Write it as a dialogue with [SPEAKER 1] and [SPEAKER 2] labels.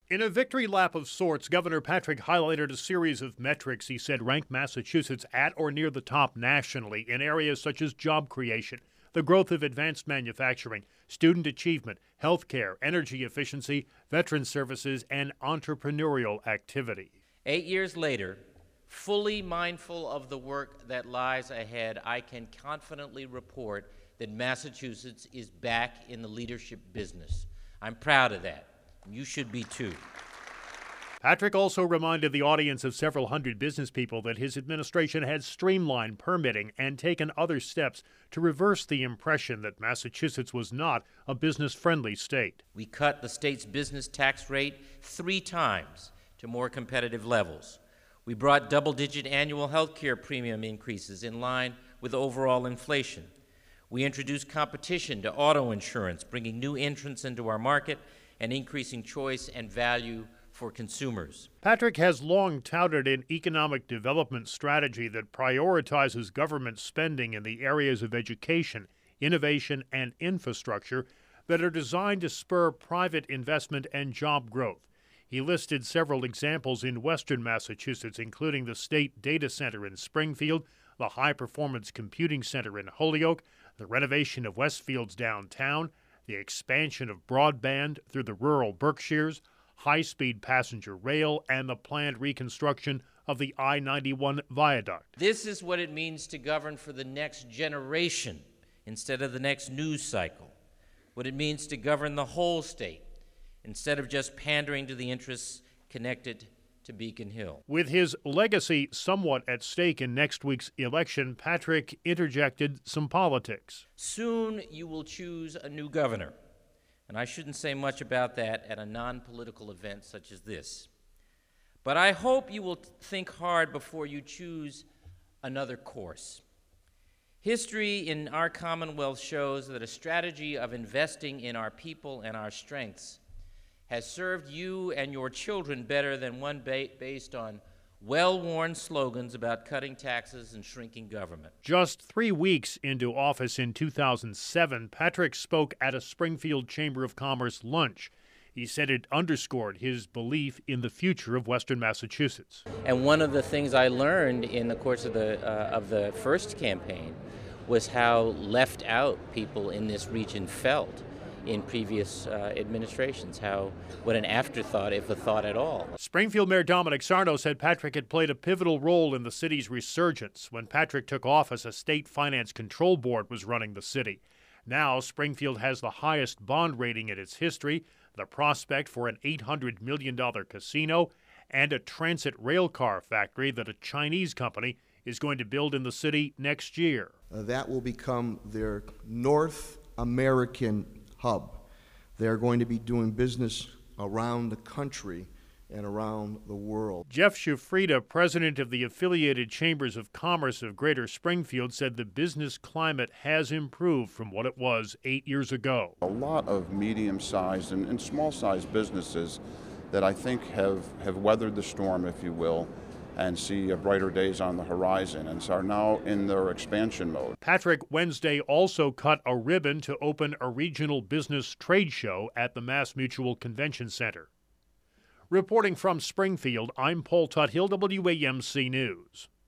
[SPEAKER 1] In a victory lap of sorts, Governor Patrick highlighted a series of metrics he said rank Massachusetts at or near the top nationally in areas such as job creation, the growth of advanced manufacturing, student achievement, healthcare, energy efficiency, veteran services, and entrepreneurial activity.
[SPEAKER 2] 8 years later, fully mindful of the work that lies ahead, I can confidently report that Massachusetts is back in the leadership business. I'm proud of that. You should be too.
[SPEAKER 1] Patrick also reminded the audience of several hundred business people that his administration had streamlined permitting and taken other steps to reverse the impression that Massachusetts was not a business-friendly state.
[SPEAKER 2] We cut the state's business tax rate 3 times to more competitive levels. We brought double-digit annual health care premium increases in line with overall inflation. We introduced competition to auto insurance, bringing new entrants into our market and increasing choice and value for consumers.
[SPEAKER 1] Patrick has long touted an economic development strategy that prioritizes government spending in the areas of education, innovation, and infrastructure that are designed to spur private investment and job growth. He listed several examples in western Massachusetts, including the State Data Center in Springfield, the High Performance Computing Center in Holyoke, the renovation of Westfield's downtown, the expansion of broadband through the rural Berkshires, high-speed passenger rail, and the planned reconstruction of the I-91 viaduct.
[SPEAKER 2] This is what it means to govern for the next generation instead of the next news cycle. What it means to govern the whole state instead of just pandering to the interests connected to Beacon Hill.
[SPEAKER 1] With his legacy somewhat at stake in next week's election, Patrick interjected some politics.
[SPEAKER 2] Soon you will choose a new governor, and I shouldn't say much about that at a non-political event such as this. But I hope you will think hard before you choose another course. History in our Commonwealth shows that a strategy of investing in our people and our strengths has served you and your children better than one based on well-worn slogans about cutting taxes and shrinking government.
[SPEAKER 1] Just 3 weeks into office in 2007, Patrick spoke at a Springfield Chamber of Commerce lunch. He said it underscored his belief in the future of Western Massachusetts.
[SPEAKER 2] And one of the things I learned in the course of the first campaign was how left out people in this region felt in previous administrations, what an afterthought, if a thought at all.
[SPEAKER 1] Springfield Mayor Dominic Sarno said Patrick had played a pivotal role in the city's resurgence. When Patrick took office, a state finance control board was running the city. Now, Springfield has the highest bond rating in its history, the prospect for an $800 million casino, and a transit rail car factory that a Chinese company is going to build in the city next year.
[SPEAKER 3] That will become their North American hub. They are going to be doing business around the country and around the world.
[SPEAKER 1] Jeff Shufrida, president of the Affiliated Chambers of Commerce of Greater Springfield, said the business climate has improved from what it was 8 years ago.
[SPEAKER 4] A lot of medium-sized and small-sized businesses that I think have weathered the storm, if you will, and see brighter days on the horizon, and so are now in their expansion mode.
[SPEAKER 1] Patrick Wednesday also cut a ribbon to open a regional business trade show at the MassMutual Convention Center. Reporting from Springfield, I'm Paul Tuthill, WAMC News.